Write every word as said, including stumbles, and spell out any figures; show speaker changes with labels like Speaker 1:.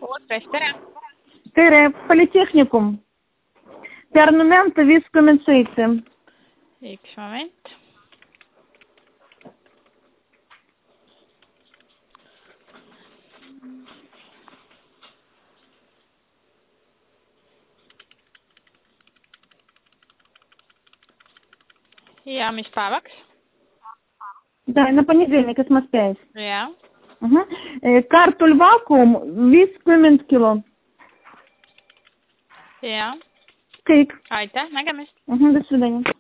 Speaker 1: Otrais, tere!
Speaker 2: Tere, Politehnikum. Pärnu-Mäntö viiskümmend seitse.
Speaker 1: Üks moment. Ja mis päevaks?
Speaker 2: Да, на понедельник, esmaspäev.
Speaker 1: Ja.
Speaker 2: Угу. Kartul vakuum viiskümmend kilo.
Speaker 1: Ja.
Speaker 2: Kõik.
Speaker 1: Aitäh, nägemist.
Speaker 2: Угу, до свидания.